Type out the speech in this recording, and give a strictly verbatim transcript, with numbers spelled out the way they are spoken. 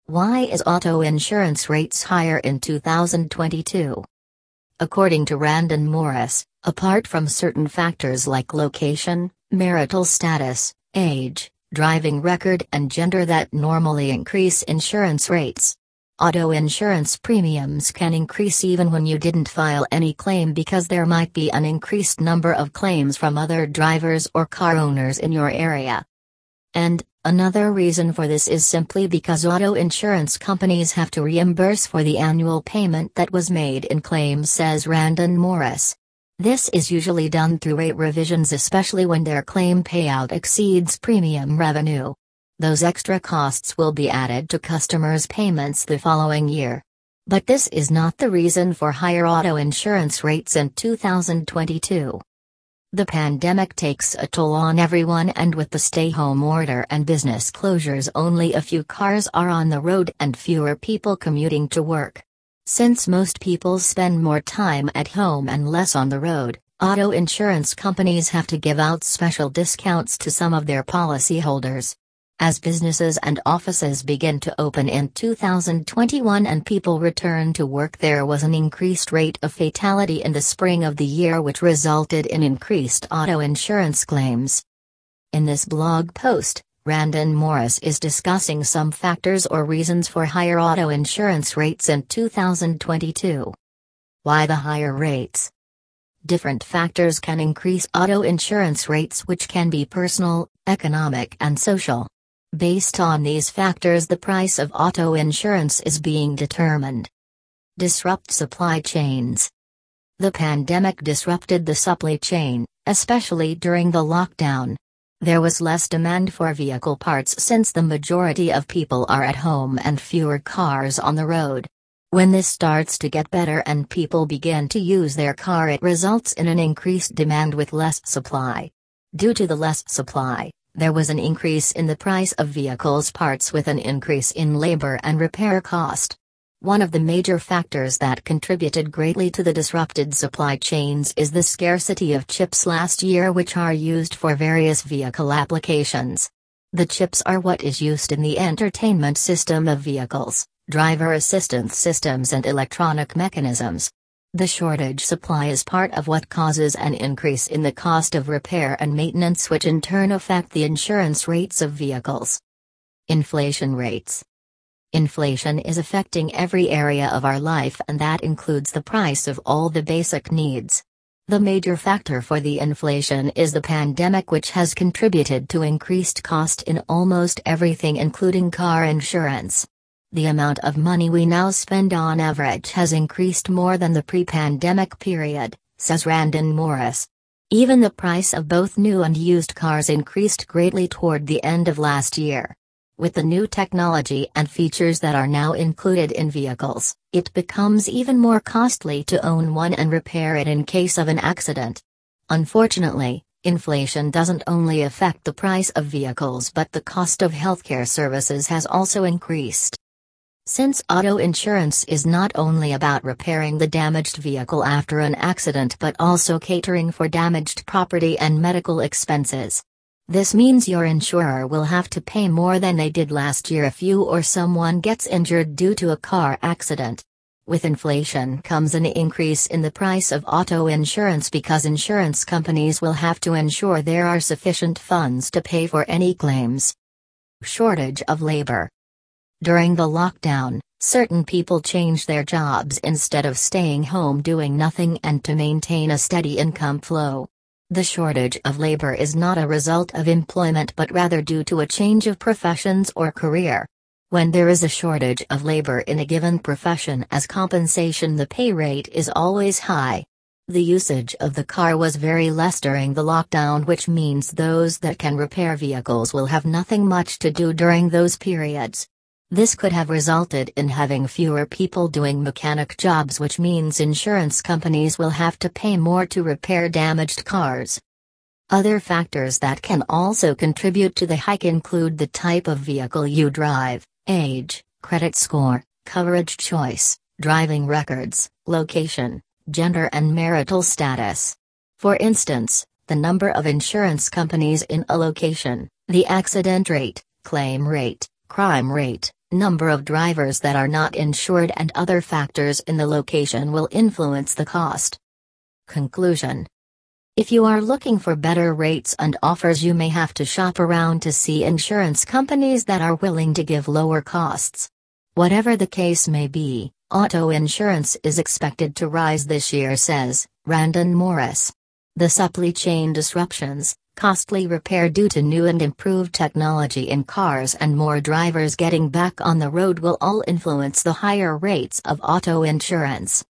Why is auto insurance rates higher in two thousand twenty-two? According to Rand and Morris, apart from certain factors like location, marital status, age, driving record and gender that normally increase insurance rates, auto insurance premiums can increase even when you didn't file any claim because there might be an increased number of claims from other drivers or car owners in your area. And, another reason for this is simply because auto insurance companies have to reimburse for the annual payment that was made in claims, says Rand and Morris. This is usually done through rate revisions, especially when their claim payout exceeds premium revenue. Those extra costs will be added to customers' payments the following year. But this is not the reason for higher auto insurance rates in two thousand twenty-two. The pandemic takes a toll on everyone, and with the stay-home order and business closures, only a few cars are on the road and fewer people commuting to work. Since most people spend more time at home and less on the road, auto insurance companies have to give out special discounts to some of their policyholders. As businesses and offices begin to open in two thousand twenty-one and people return to work, there was an increased rate of fatality in the spring of the year, which resulted in increased auto insurance claims. In this blog post, Rand and Morris is discussing some factors or reasons for higher auto insurance rates in two thousand twenty-two. Why the higher rates? Different factors can increase auto insurance rates, which can be personal, economic, and social. Based on these factors, the price of auto insurance is being determined. Disrupt supply chains. The pandemic disrupted the supply chain, especially during the lockdown. There was less demand for vehicle parts since the majority of people are at home and fewer cars on the road. When this starts to get better and people begin to use their car, it results in an increased demand with less supply. Due to the less supply, there was an increase in the price of vehicles parts with an increase in labor and repair cost. One of the major factors that contributed greatly to the disrupted supply chains is the scarcity of chips last year, which are used for various vehicle applications. The chips are what is used in the entertainment system of vehicles, driver assistance systems, and electronic mechanisms. The shortage supply is part of what causes an increase in the cost of repair and maintenance, which in turn affect the insurance rates of vehicles. Inflation rates. Inflation is affecting every area of our life, and that includes the price of all the basic needs. The major factor for the inflation is the pandemic, which has contributed to increased cost in almost everything, including car insurance. The amount of money we now spend on average has increased more than the pre-pandemic period, says Rand and Morris. Even the price of both new and used cars increased greatly toward the end of last year. With the new technology and features that are now included in vehicles, it becomes even more costly to own one and repair it in case of an accident. Unfortunately, inflation doesn't only affect the price of vehicles, but the cost of healthcare services has also increased. Since auto insurance is not only about repairing the damaged vehicle after an accident but also catering for damaged property and medical expenses. This means your insurer will have to pay more than they did last year if you or someone gets injured due to a car accident. With inflation comes an increase in the price of auto insurance because insurance companies will have to ensure there are sufficient funds to pay for any claims. Shortage of labor. During the lockdown, certain people changed their jobs instead of staying home doing nothing and to maintain a steady income flow. The shortage of labor is not a result of employment but rather due to a change of professions or career. When there is a shortage of labor in a given profession as compensation, the pay rate is always high. The usage of the car was very less during the lockdown, which means those that can repair vehicles will have nothing much to do during those periods. This could have resulted in having fewer people doing mechanic jobs, which means insurance companies will have to pay more to repair damaged cars. Other factors that can also contribute to the hike include the type of vehicle you drive, age, credit score, coverage choice, driving records, location, gender, and marital status. For instance, the number of insurance companies in a location, the accident rate, claim rate, crime rate, number of drivers that are not insured and other factors in the location will influence the cost. Conclusion: if you are looking for better rates and offers, you may have to shop around to see insurance companies that are willing to give lower costs. Whatever the case may be, auto insurance is expected to rise this year, says Rand and Morris. The supply chain disruptions, costly repair due to new and improved technology in cars, and more drivers getting back on the road will all influence the higher rates of auto insurance.